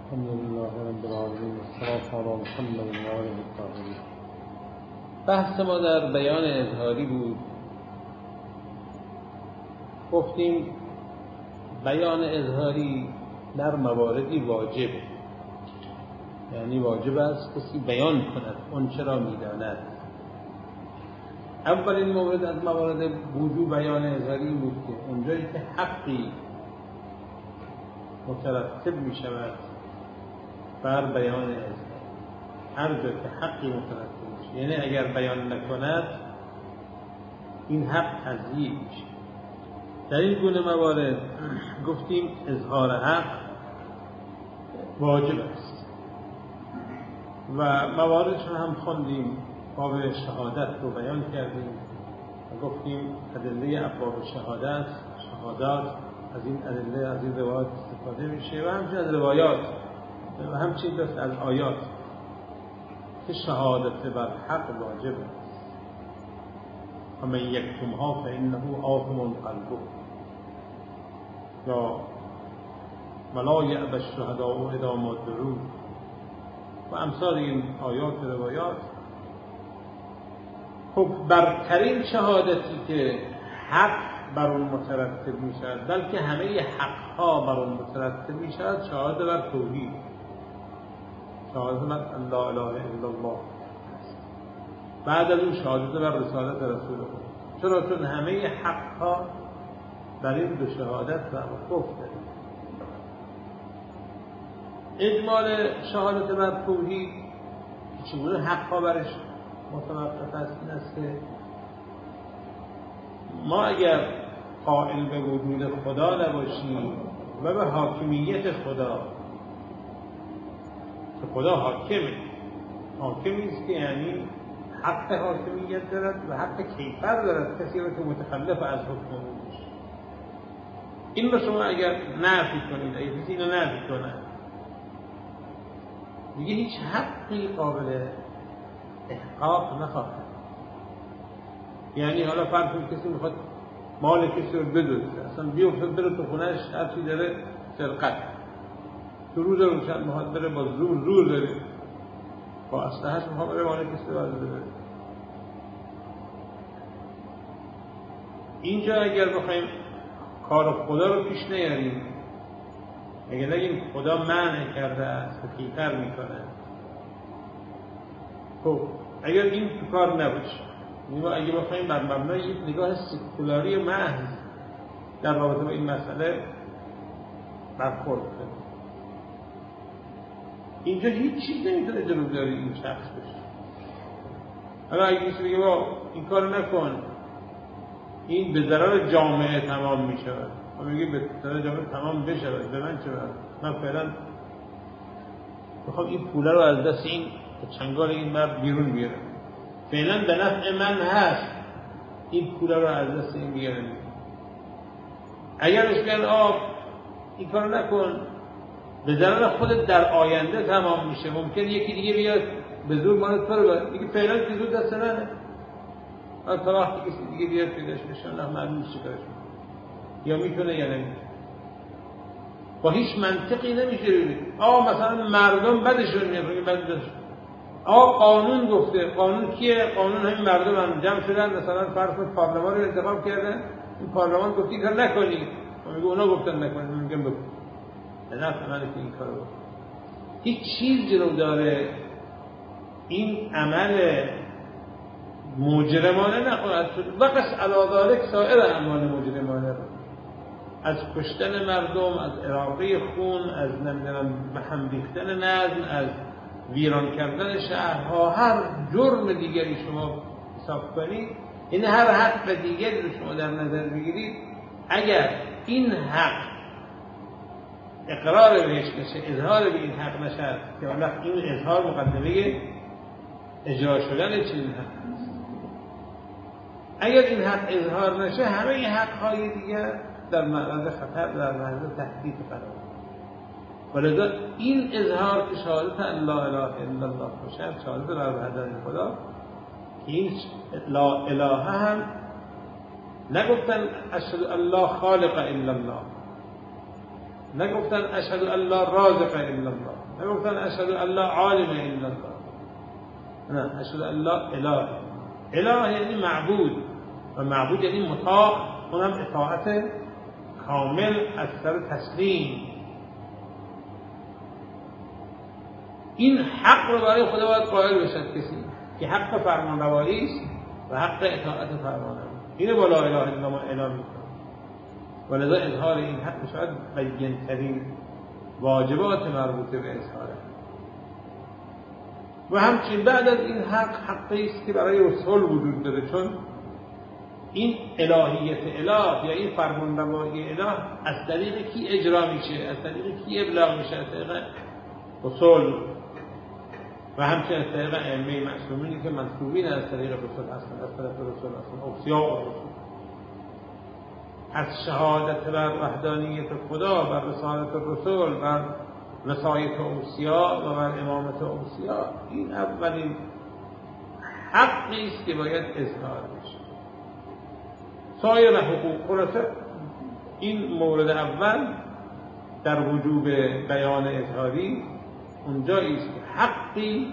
الحمد لله رب العالمین والصلاة علی محمد و آله الطاهرین. بحث ما در بیان اظهاری بود. گفتیم بیان اظهاری در مواردی واجبه، یعنی واجب است کسی بیان کند اون چرا میداند. اولین مورد از موارد وجوب بیان اظهاری بود که اونجایی که حقی مترتب می شود بر بیان اظهار، هر جا که حقی مترتب میشه، یعنی اگر بیان نکند این حق تضییع میشه. در این گونه موارد گفتیم اظهار حق واجب است و مواردش رو هم خوندیم. باب شهادت رو بیان کردیم و گفتیم ادله ابواب شهادات از این ادله، از این روایات استفاده میشه و همچنین از روایات و همچنین از آیات که شهادت بر حق واجب است. و من یکتمها فانه آثم قلبه یا ولا یأبی الشهداء اذا ما دعوا و امثال این آیات و روایات. خب برترین شهادتی که حق بر اون مترتب می شود، بلکه همه حقها بر اون مترتب می شود، شهادت بر توحید، شهادت بر لا اله الا الله. بعد از اون شهادت بر رسالت رسول الله. چرا؟ چون همه حقها در این دو شهادت توقف داره. اجمال شهادت بر توحید چگونه حقها برش متوقف است این است که ما اگر قائل به وجود خدا نباشیم و به حاکمیت خدا، که خدا حاکمی است که یعنی حق حاکمیت دارد و حق کیفر دارد، کسی را که متخلف از حکم او میشه. این رو شما اگر نفی کنید، اگر کسی اینو نفی کنه دیگه هیچ حقی قابل احقاق نخواهد. یعنی حالا فرض کنید کسی میخواد مال کسی رو بدزده، اصلا بیفتد بره تو خونهش هرچی داره سرقت، تو روز روشن میخواد بره با زور داره با اسلحه‌اش میخواد بره مال کسی رو بده. اینجا اگر بخوایم کار خدا رو پیش نیاریم، اگر نگیم خدا منع کرده است و کیفر میکنه، خب اگر این تو کار نباشه، ما اگه بخوایم بر مبنای یک نگاه سکولاری محض در رابطه با این مسئله برخورد کنیم، اینجا هیچ چیز نمیتونه جلوگیری این شخص بشه. حالا اگه کسی بگه با این کار نکن، این به ضرر جامعه تمام میشود، ما میگیم به ضرر جامعه تمام بشود، به من چه برد؟ من فعلا میخوام این پوله رو از دست این چنگال این مرد بیرون بیارم، فعلا به نفع من هست، این پوله رو از دست این بیارم. اگر بگن این کارو نکن، به ضرر خودت در آینده تمام میشه، ممکن یکی دیگه بیاد به زور مال تو رو بره، میگه فعلا که زور دست منه، تا وقتی کسی دیگه بیاد پیداش بشه الله معلوم چی کارش میکنه، یا میتونه یا نمیتونه. با هیچ منطقی نمیشه ببینید مثلا مردم بدشون میاد، قانون گفته. قانون کیه؟ قانون همین مردم هم جمع شدن، مثلا فرض کنید پارلمان رو انتخاب کردن، این پارلمان گفتی کار نکنید، میگه اونا گفتن نکنید، میگم بکن. نه من که این کارو بکن. هیچ چیز جلو داره این عمل مجرمانه نخواهد شد. وقت علاوه سایر اعمال مجرمانه رو، از کشتن مردم، از اراقه خون، از نمیدونم به هم ریختن نظم، از ویران کردن شهرها، هر جرم دیگری شما حساب کنید، این هر حق دیگری رو شما در نظر بگیرید، اگر این حق اقرار بهش نشه، اظهار به این حق نشه، که والا این اظهار مقدمه اجرا شدن چنین حق است. اگر این حق اظهار نشه، همه این حق‌های دیگر در معرض خطر، در معرض تهدید قرار. ولذا این اظهار که شهادت لا اله الا الله باشد، شهادت بر وحدت خدا، که این لا اله هم نگفتن اشهد ان لا خالق الا الله، نگفتن اشهد ان لا رازق الا الله، نگفتن اشهد ان لا عالم الا الله، نه، اشهد ان لا اله. اله یعنی معبود، و معبود یعنی مطاع، اونم اطاعت کامل از سر تسلیم. این حق رو برای خدا باید قائل بشد کسی که حق فرمانروایی است و حق اطاعت فرمانروایی. اینو با لا اله الا الله اعلام میکنه. ولذا اظهار این حق شاید بی‌ن‌ترین واجبات مربوطه به اظهار. و همچنین بعد از این حقی است که برای رسول وجود داره، چون این الهیت اله یا این فرمانروایی اله از طریق کی اجرا میشه؟ از طریق کی ابلاغ میشه؟ از طریق رسول و همچنین از طریق ائمه معصومینی که منصوبین از طریق رسول هستند، از طریق رسول هستند، اوصیا و رسول. از شهادت بر وحدانیت خدا، بر رسالت الرسول، بر وصایت اوصیا و بر امامت اوصیا، این اولین حقی است که باید اظهار بشه. سایر حقوق خلاصه این مورد اول در وجوب بیان اظهاری اونجایی است که حقی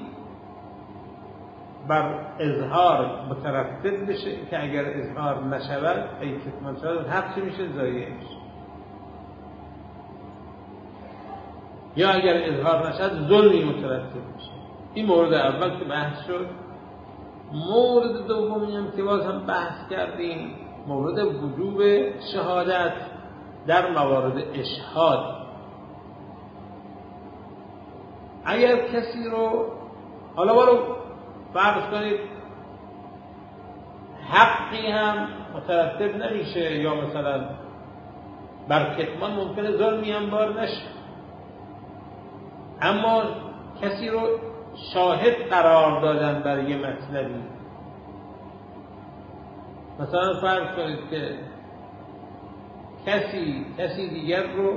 بر اظهار مترتب بشه که اگر اظهار نشود ای کتمان شود حق چی میشه؟ ضایع میشه. یا اگر اظهار نشد ظلمی مترتب میشه. این مورد اول که بحث شد. مورد دومی هم که باز هم بحث کردیم مورد وجوب شهادت در موارد اشهاد. اگر کسی رو حالا برو فرض کنید حقی هم مترتب نمیشه یا مثلا بر کتمان ممکنه ظلمی هم بار نشه، اما کسی رو شاهد قرار دادن برای یه مطلبی. مثلا فرض کنید که کسی دیگر رو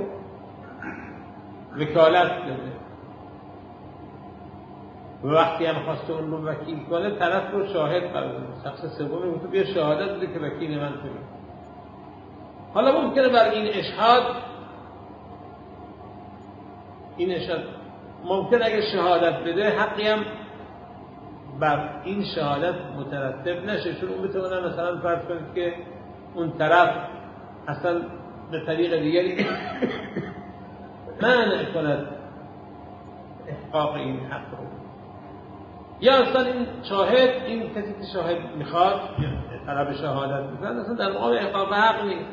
وکالت داده و وقتی هم خواسته اون رو وکیل کنه طرف رو شاهد قرار داده، شخص سومی گفته بیا شهادت بده که وکیل من توی. حالا ممکنه بر این اشهاد ممکن اگه شهادت بده حقی هم بر این شهادت مترتب نشه، چون اون بتونه مثلا فرض کنید که اون طرف اصلا به طریق دیگری منع کند احقاق این حق رو، یا اصلا این شاهد، این کسی که شاهد میخواد طلب شهادت میکنه اصلا در مقام احقاق حق نیست،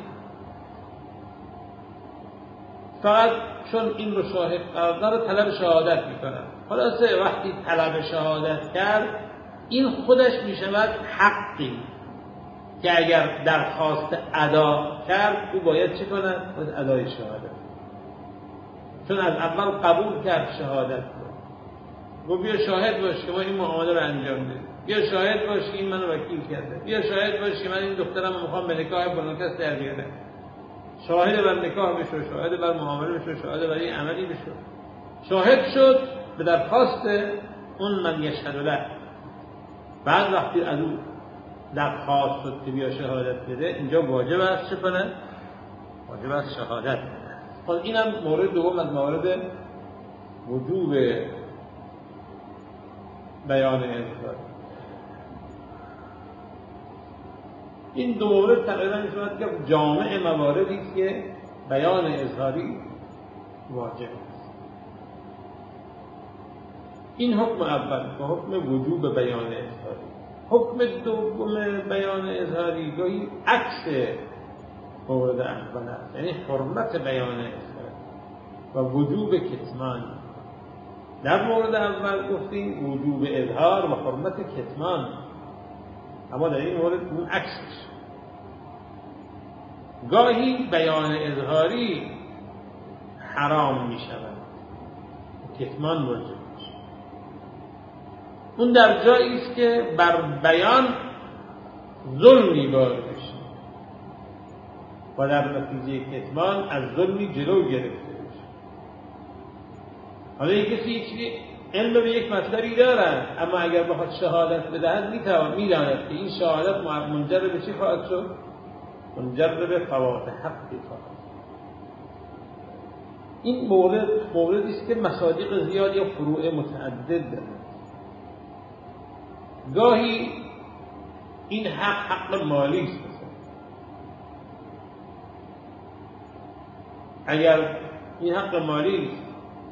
فقط چون این رو شاهد قرار داره طلب شهادت میکنن. خلاصه وقتی طلب شهادت کرد این خودش میشود حقی که اگر درخواست ادا کرد او باید چه کند؟ باید ادای شهادت، چون از اول قبول کرد شهادت رو. بیا شاهد باش که ما این معامله رو انجام دادیم، بیا شاهد باش که این منو وکیل کرده، بیا شاهد باش که من این دخترم میخوام به نکاح فلان کس در بیارم. شاهد بر نکاح بشو، شاهد بر معامله بشو، شاهد بر این عملی بشو. شاهد شد به درخواست اون من یشهد له. بعد وقتی از اون درخواست شد که بیا شهادت بده، اینجا واجب است چه کنه؟ واجب است شهادت بده. خب اینم مورد دوم از موارد وجوب بیان اظهار. این دو مورد تقریبا میشود که جامع مواردی است که بیان اظهاری واجب است. این حکم اول که حکم وجوب بیان اظهاری. حکم دوم بیان اظهاری گاهی عکس مورد اول است، یعنی حرمت بیان اظهاری و وجوب کتمان. در مورد اول گفتیم وجوب اظهار و حرمت کتمان، اما در این مورد اون عکسش. گاهی بیان اظهاری حرام می شود، کتمان واجب میشه. اون در جایی است که بر بیان ظلمی بار بشه و در نتیجه کتمان از ظلمی جلو گرفته بشه. حالا یک کسی علم به یک مطلبی دارد، اما اگر بخواد شهادت بدهد میداند که این شهادت منجر به چی خواهد شد؟ منجر به فوات حقی خواهد. این موردی است که مصادیق زیاد یا فروع متعدد داره. گاهی این حق مالی است. اگر این حق مالی است،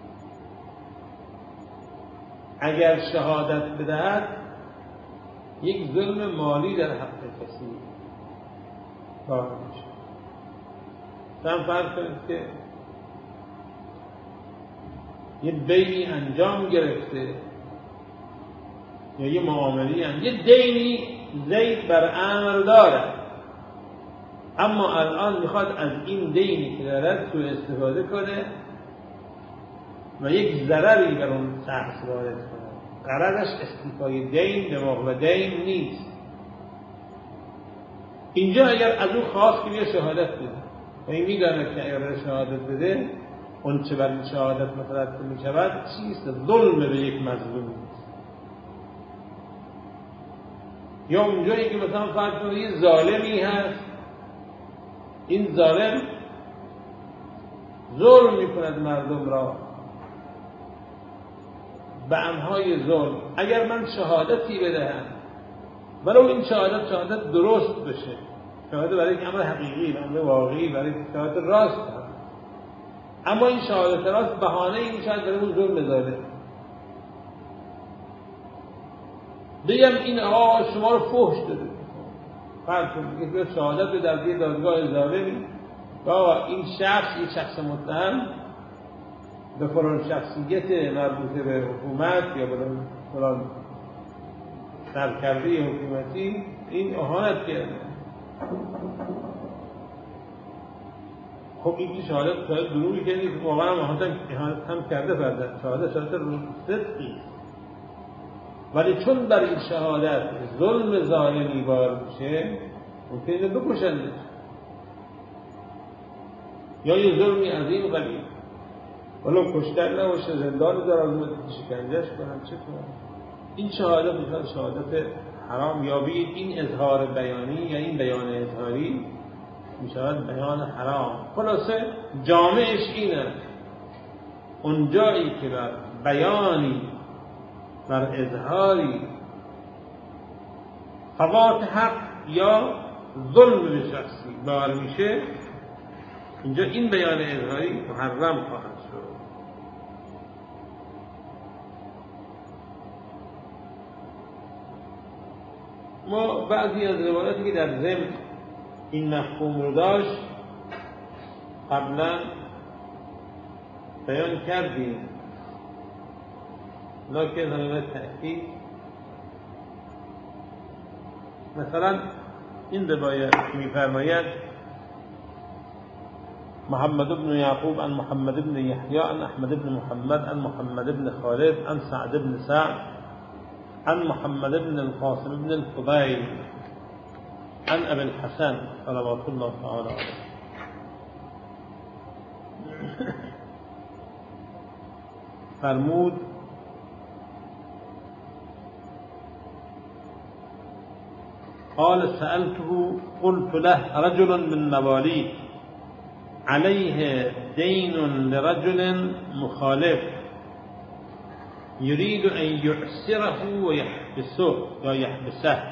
اگر شهادت بدهد یک ظلم مالی در حق کسی کار میشه. مثلا فرض کنید که یه بیعی انجام گرفته یا یه معاملی یه دینی زید بر امر داره، اما الان میخواد از این دینی که دارد سوء استفاده کنه و یک ضرری بر اون شخص وارد کنه. غرضش استیفای دین به موقع دین نیست. اینجا اگر از اون خواست که بیا شهادت بده و این میدانه که اگر شهادت بده اون چه بر شهادت مترتب میشود چیست؟ ظلم به یک مظلوم نیست. یا اونجایی که مثلا فرض کنید یه ظالمی هست، این ظالم ظلم میکند مردم را به انهای ظلم، اگر من شهادتی بدهم ولو این شهادت درست بشه، شهادت برای یک امر حقیقی، امر واقعی، برای شهادت راست هست، اما این شهادت راست بهانه این میشود برای اون ظلم ظالم. بگم این آقا شما رو فحش داده، فرض کنید که شهادت به در یه دادگاه ظالمی آقا این شخص یک شخص متهم به فلان شخصیت مربوطه به حکومت یا به فلان سرکرده حکومتی این اهانت کرده. خب این که شهادت دروغی کردی که واقعا اهانت هم کرده فرزن، شهادت صدقی، ولی چون بر این شهادت ظلم ظالمی بار میشه ممکنه بکشنده یا یه ظلمی عظیم قبیل، ولو کشتن نباشه زندان دراز شکنجهش کنن چه کنن. این شهادت میشود شهادت حرام، یا بگید این اظهار بیانی یا این بیان اظهاری میشود بیان حرام. خلاصه جامعش اینه، اون جایی که بر بیانی بر اظهاری فوات حق یا ظلم به شخصی بار میشه، اینجا این بیان اظهاری محرم خواهد شد. ما بعضی از روایاتی که در ضمن این مفهوم رو داشت قبلا بیان کردیم، لکن همه تأکید. مثلا این روایت می‌فرماید محمد بن يعقوب عن محمد بن يحيى عن أحمد بن محمد عن محمد بن خالد عن سعد بن سعد عن محمد بن القاسم بن الفضيل عن أبي الحسن صلوات الله تعالى عليه. فرمود قال سألته قلت له رجل من مواليك عليه دين لرجل مخالف يريد أن يعسره ويحبسه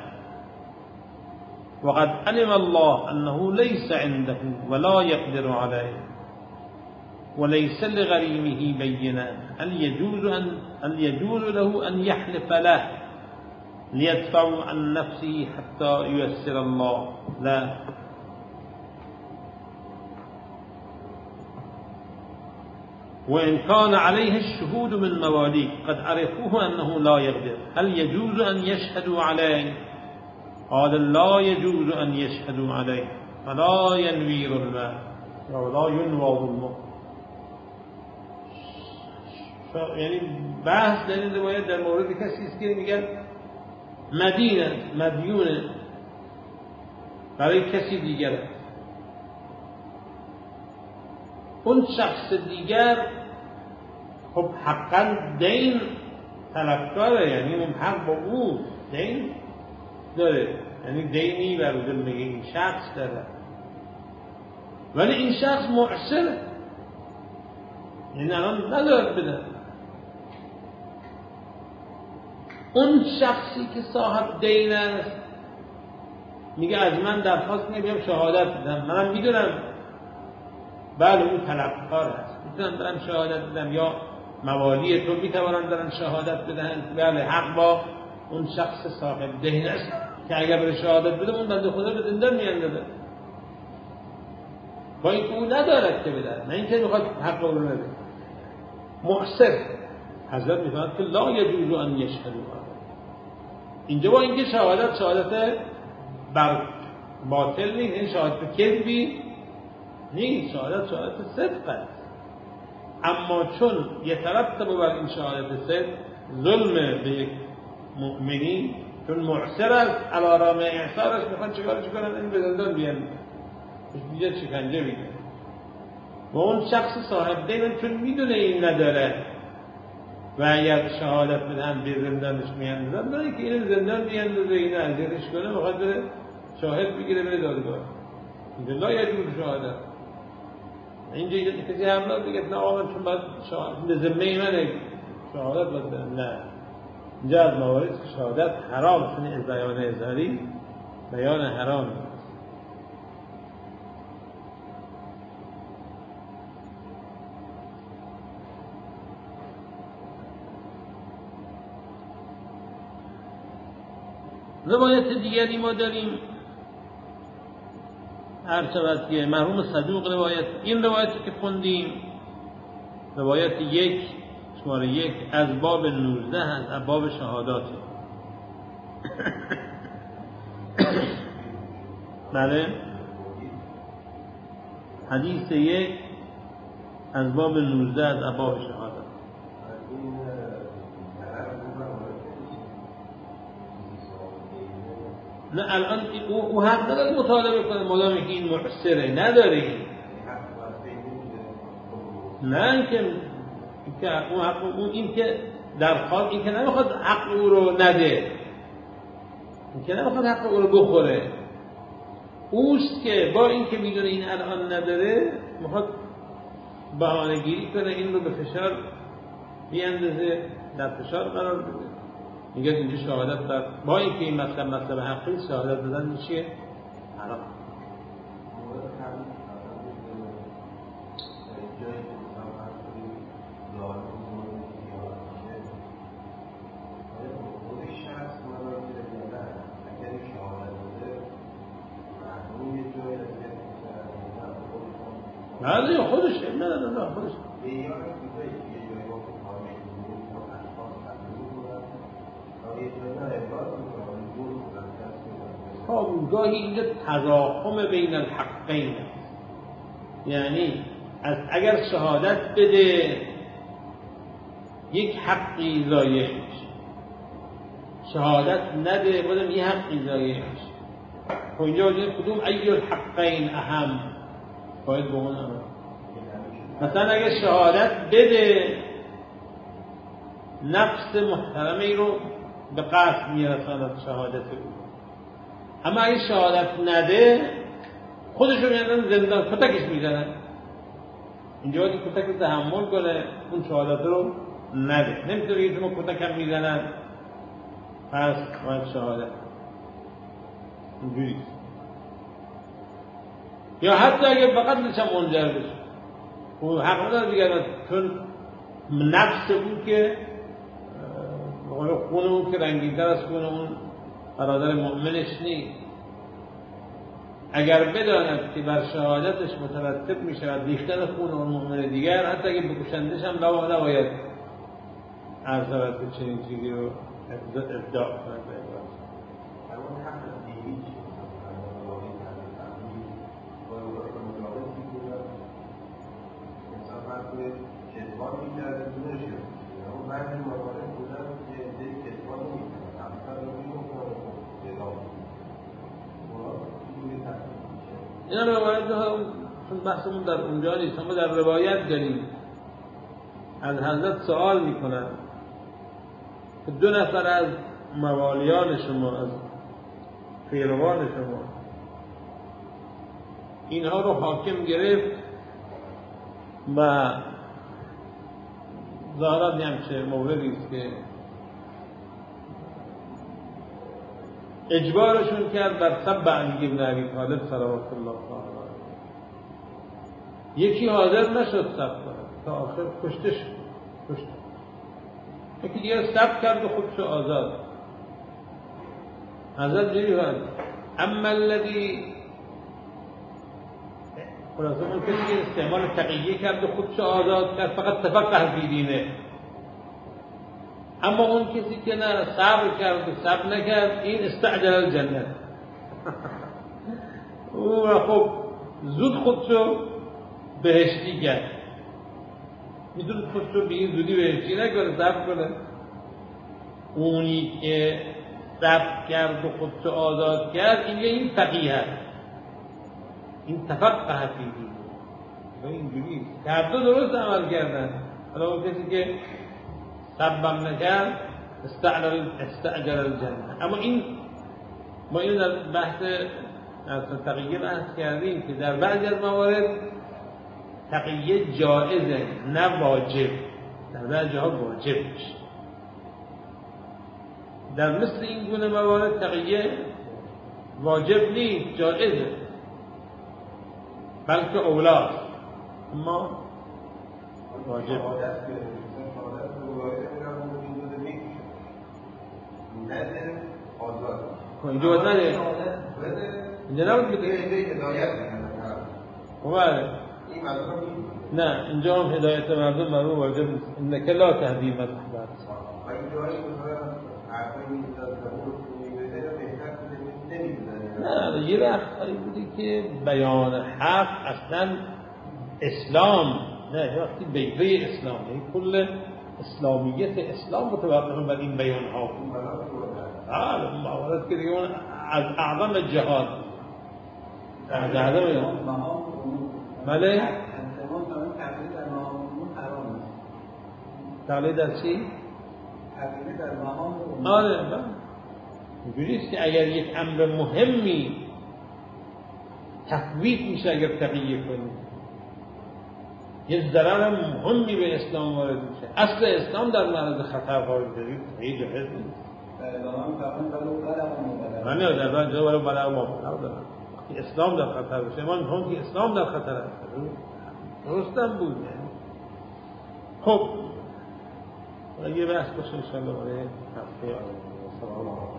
وقد علم الله أنه ليس عنده ولا يقدر عليه وليس لغريمه بينة، هل يجوز له أن يحلف له ليدفع عن نفسه حتى ييسر الله؟ لا. وإن كان عليه الشهود من مواليك قد عرفوه أنه لا يقدر هل يجوز أن يشهدوا عليه؟ قال لا يجوز أن يشهدوا عليه فلا ينوير المال ولا ينوض المال. یعنی بحث در این روایت در مورد کسی است که میگن مدیونه برای کسی دیگر است، اون شخص دیگر خب حقا دین طلبکاره، یعنی اون حق با او دین داره، یعنی دینی بر ذمه این شخص داره، ولی این شخص معسره، این الان ندارد بدن. اون شخصی که صاحب دین است میگه از من درخواست نمیام شهادت بدم، منم میدونم بله اون طلبکار هست، میتونم برم شهادت بدم، یا موالی تو میتوانن برن شهادت بدن، بله حق با اون شخص صاحب دین است که اگر بره شهادت بده اون بنده خدا به زندان میاندازه، با اینکه او ندارد که بدن، نه اینکه میخواد حق رو نده. معسر حضرت میفرماید که لا یجوز ان یشهدوا، اینجا با اینکه شهادت بر باطل نیست، این شهادت کذبی نیست، شهادت صدق است، اما چون یترتب بر این شهادت صدق ظلم به یک مؤمنی، چون معسر است علارام اعصارش، میخوان چیکارش کنن؟ این به زندان بیان، دیگه شکنجه میگه. و اون شخص صاحب دین چون میدونه این نداره و اگر شهادت بدن به زندانش میاندازن، برای که این زندان میاندازه، این اذیتش کنه، بخواد بره شاهد بگیره بره دادگاه. اینجا لا یجوز شهادت. اینجا کسی همراه بگه نه آقا چون باید شهادت به ذمه منه شهادت باید بدن، نه. اینجا از موارد که شهادت حرام، چون این بیان اظهاری بیان حرام. روایت دیگری ما داریم، هر شود که مرحوم صدوق روایت، این روایتی که خوندیم روایت 1 شماره 1 از باب 19 از باب شهادات. بله حدیث 1 از باب 19 از باب شهادات. نه الان او حق نداره مطالبه کنه مادامی که این معسره، نداره. نه اینکه اون حق اون این که درخواست، این که نمیخواد حق او رو نده، این که نمیخواد حق او رو بخوره، اوست که با این که میدونه این الان نداره میخواد بهانه گیری کنه، این رو به فشار بیاندازه، در فشار قرار بده. میگه اینجا شهادت بر با اینکه این مطلب حقی، شهادت دادن میشه حرام. نه خودش نه خودش گاهی اینجا تضاخم بین الحقین، یعنی اگر شهادت بده یک حقی ضایع میشه، شهادت نده بودم یک حقی ضایع میشه. خب اینجا کدوم ای الحقین اهم باید بگم؟ مثلا اگر شهادت بده نفس محترمه ای رو به قتل میرساند شهادت او، اما اگه شهادت نده خودشو میاندازن زندان، کتکش میزنن. اینجا باید کتک تحمل کنه، اون شهادت رو نده. نمیتونه یه شما کتک هم میزنن پس باید شهادت، اینجوری. یا حتی اگه فقط نشم منجر بشه اون حق نداره دیگر، چون نفس اون که خون اون که رنگین‌تر از خون اون برادر مؤمنش نیست. اگر بداند که بر شهادتش مترتب میشه و ریختن خون اون مؤمن دیگر، حتی اگه بکشندش هم نباید عرض به چنین چیزی رو ابداع کنند. اینا روایت ها چون بحثمون در اونجا نیست، اما در روایت داریم از حضرت سوال میکنن که 2 نفر از موالیان شما، از پیروان شما، اینها رو حاکم گرفت و ظاهرا همچه موردی است که اجبارشون کرد بر سب علی بن ابی طالب صلوات الله تعالی. یکی حاضر نشد سب کنه تا آخر کشته شد. یکی دیگه سب کرد و خودشو آزاد. حضرت جریفت اما الذی خلاصه اون کسی که استعمال تقیه کرد و خودشو آزاد کرد فقط تفقه فی دینه. اما اون کسی که نه صبر کرد و صبر نکرد این استعجل الجنه. او خب زود خودشو بهشتی کرد. میدونه خودشو به این زودی بهشتی نکنه، صبر کنه. اونی که صبر کرد و خودشو آزاد کرد این فقیه هست، این تفقه فی دینه. اینجوری هر دو درست عمل کردن. حالا اون کسی که صبرم نکرد استعجل الجنه. اما این ما اینو در بحث تقیه بحث کردیم که در بعضی از موارد تقیه جائزه نه واجب، در بعضی جاها واجب میشه. در مثل این گونه موارد تقیه واجب نیست، جائزه بلکه اولاست، اما واجب اینجا باید نده، اینجا نبود بده نه، اینجا هم هدایت مردم مرموم واجب نیست. انک لا تهدی من احببت. نه یه وقتایی بودی که بیان حق اصلا اسلام نه، وقتی بیضه اسلام یعنی کل اسلامیت اسلام متوقف بر این بیان ها بود. حالا موارد که دیگه اون از اعظم جهاد از اعظم جهاد بله تقلید در چی؟ تقلید در مهام. آره اینجوری است که اگر یک امر مهمی تفویت میشه اگر تقیه کنی، یه ضرر مهمی به اسلام وارد میشه، اصل اسلام در معرض خطر قرار دارید خیلی جهز نیست. من نه در بعد جا برای بلا ما دارم اسلام در خطر بشه، من هم که اسلام در خطر است درستم بود. خب یه بحث باشه انشاءالله برای هفته آینده.